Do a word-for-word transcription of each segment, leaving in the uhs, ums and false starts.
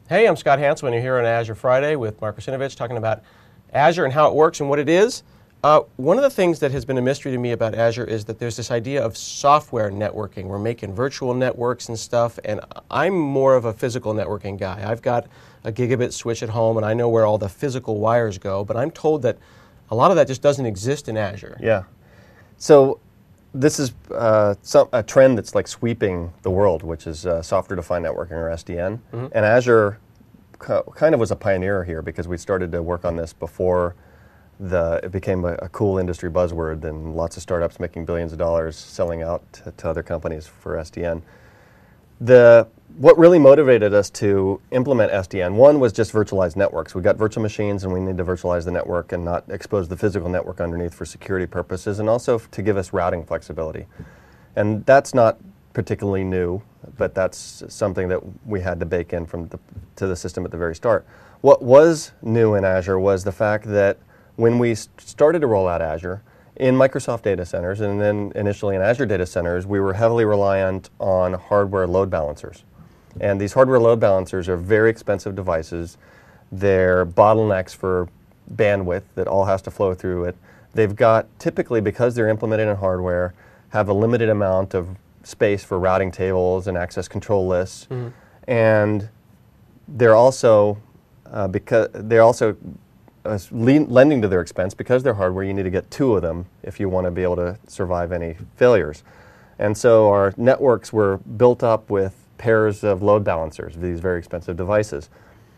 Hey, I'm Scott Hanselman. You're here on Azure Friday with Mark Russinovich talking about Azure and how it works and what it is. Uh, one of the things that has been a mystery to me about Azure is that there's this idea of software networking. We're making virtual networks and stuff, and I'm more of a physical networking guy. I've got a gigabit switch at home, and I know where all the physical wires go, but I'm told that a lot of that just doesn't exist in Azure. Yeah. So this is uh, some, a trend that's like sweeping the world, which is uh, software-defined networking, or S D N. Mm-hmm. And Azure kind of was a pioneer here because we started to work on this before the, it became a, a cool industry buzzword, and lots of startups making billions of dollars selling out to, to other companies for S D N. The, what really motivated us to implement S D N, one was just virtualized networks. We got virtual machines and we need to virtualize the network and not expose the physical network underneath for security purposes, and also to give us routing flexibility. And that's not particularly new, but that's something that we had to bake in from the, to the system at the very start. What was new in Azure was the fact that when we started to roll out Azure, in Microsoft data centers and then initially in Azure data centers, we were heavily reliant on hardware load balancers. And these hardware load balancers are very expensive devices. They're bottlenecks for bandwidth that all has to flow through it. They've got, typically because they're implemented in hardware, have a limited amount of space for routing tables and access control lists. Mm-hmm. And they're also, uh, because they're also Uh, lending to their expense, because they're hardware, you need to get two of them if you want to be able to survive any failures. And so our networks were built up with pairs of load balancers, these very expensive devices.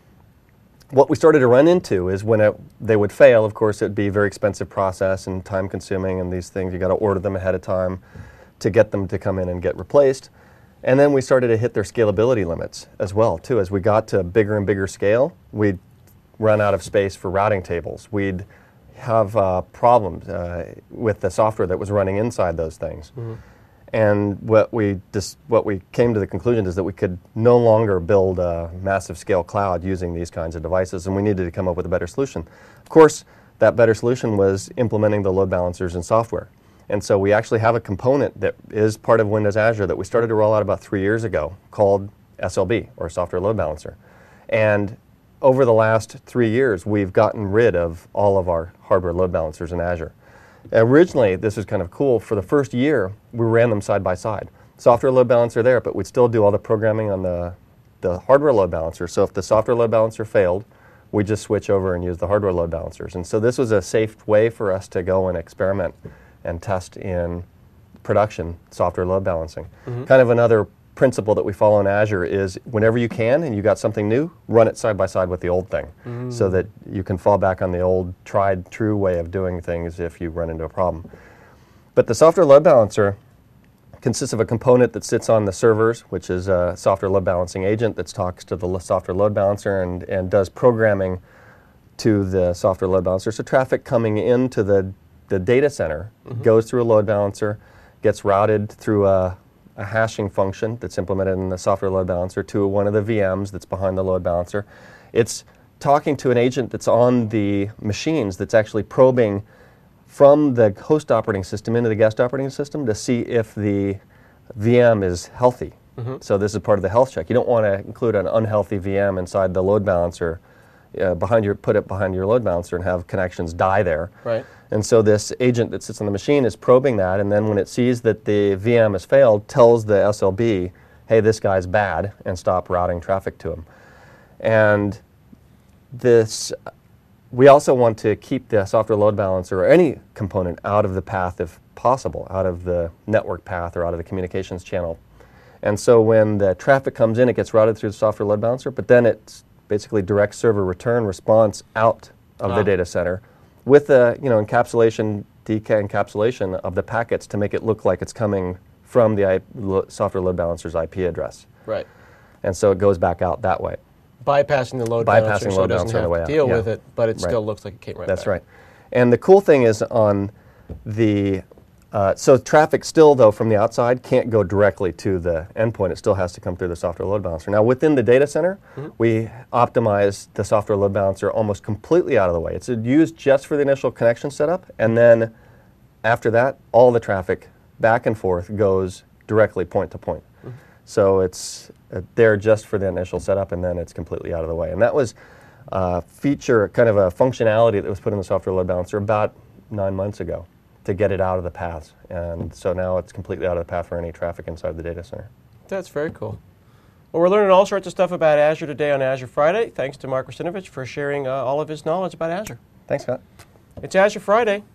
What we started to run into is when it, they would fail, of course, it'd be a very expensive process and time consuming, and these things, you got to order them ahead of time to get them to come in and get replaced. And then we started to hit their scalability limits as well, too. As we got to bigger and bigger scale, we'd run out of space for routing tables. We'd have uh, problems uh, with the software that was running inside those things. Mm-hmm. And what we dis what we came to the conclusion is that we could no longer build a massive scale cloud using these kinds of devices, and we needed to come up with a better solution. Of course, that better solution was implementing the load balancers in software. And so we actually have a component that is part of Windows Azure that we started to roll out about three years ago called S L B, or Software Load Balancer. And over the last three years, we've gotten rid of all of our hardware load balancers in Azure. Originally, this was kind of cool. For the first year, we ran them side by side. Software load balancer there, but we'd still do all the programming on the, the hardware load balancer. So if the software load balancer failed, we'd just switch over and use the hardware load balancers. And so this was a safe way for us to go and experiment and test in production software load balancing. Mm-hmm. Kind of another principle that we follow in Azure is whenever you can and you got something new, run it side by side with the old thing, mm. so that you can fall back on the old tried true way of doing things if you run into a problem. But the software load balancer consists of a component that sits on the servers, which is a software load balancing agent that talks to the software load balancer and, and does programming to the software load balancer. So traffic coming into the, the data center mm-hmm. goes through a load balancer, gets routed through a a hashing function that's implemented in the software load balancer to one of the V Ms that's behind the load balancer. It's talking to an agent that's on the machines that's actually probing from the host operating system into the guest operating system to see if the V M is healthy. Mm-hmm. So this is part of the health check. You don't want to include an unhealthy V M inside the load balancer, uh, behind your, put it behind your load balancer and have connections die there. Right. And so this agent that sits on the machine is probing that, and then when it sees that the V M has failed, tells the S L B, hey, this guy's bad, and stop routing traffic to him. And this, we also want to keep the software load balancer or any component out of the path if possible, out of the network path or out of the communications channel. And so when the traffic comes in, it gets routed through the software load balancer, but then it's basically direct server return response out of ah. the data center, with the you know encapsulation, D K encapsulation of the packets to make it look like it's coming from the I lo software load balancer's I P address. Right. And so it goes back out that way. Bypassing the load Bypassing balancer, load so it doesn't balancer have the way to out. deal Yeah. with it, but it Right. still looks like it came right That's back. right. And the cool thing is on the Uh, so traffic still, though, from the outside can't go directly to the endpoint. It still has to come through the software load balancer. Now, within the data center, mm-hmm. we optimize the software load balancer almost completely out of the way. It's used just for the initial connection setup, and then after that, all the traffic back and forth goes directly point to point. Mm-hmm. So it's uh, there just for the initial setup, and then it's completely out of the way. And that was a feature, kind of a functionality that was put in the software load balancer about nine months ago to get it out of the paths. And so now it's completely out of the path for any traffic inside the data center. That's very cool. Well, we're learning all sorts of stuff about Azure today on Azure Friday. Thanks to Mark Russinovich for sharing uh, all of his knowledge about Azure. Thanks, Scott. It's Azure Friday.